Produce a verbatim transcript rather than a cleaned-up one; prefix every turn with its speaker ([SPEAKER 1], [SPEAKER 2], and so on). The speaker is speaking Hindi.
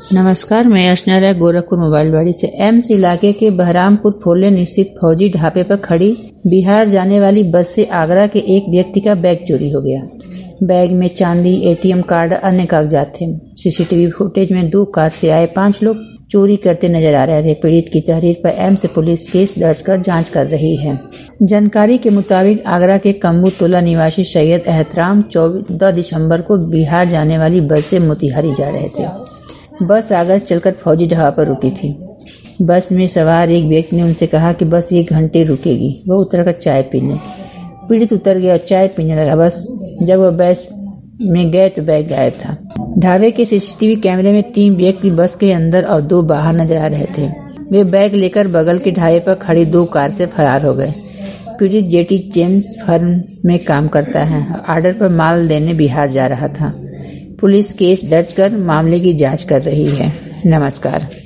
[SPEAKER 1] नमस्कार, मैं अर्चना राय गोरखपुर मोबाइलवाड़ी से। एम्स इलाके के बहरामपुर फोरलेन स्थित फौजी ढाबे पर खड़ी बिहार जाने वाली बस से आगरा के एक व्यक्ति का बैग चोरी हो गया। बैग में चांदी, एटीएम कार्ड, अन्य कागजात थे। सीसीटीवी फुटेज में दो कार से आए पांच लोग चोरी करते नजर आ रहे थे। पीड़ित की तहरीर पर एम्स पुलिस केस दर्ज कर जांच कर रही है। जानकारी के मुताबिक आगरा के कम्बू तोला निवासी सैयद एहतराम चौदह दिसंबर को बिहार जाने वाली बस से मोतिहारी जा रहे थे। बस आगरा चलकर फौजी ढाबा पर रुकी थी। बस में सवार एक व्यक्ति ने उनसे कहा कि बस एक घंटे रुकेगी, वह उतरकर चाय पीने। पीड़ित उतर गया और चाय पीने लगा। बस जब वह बस में गए तो बैग गायब था। ढाबे के सीसीटीवी कैमरे में तीन व्यक्ति बस के अंदर और दो बाहर नजर आ रहे थे। वे बैग लेकर बगल के ढाबे पर खड़ी दो कार से फरार हो गए। पीड़ित जेटी जेम्स फर्म में काम करता है। ऑर्डर पर माल देने बिहार जा रहा था। पुलिस केस दर्ज कर मामले की जांच कर रही है। नमस्कार।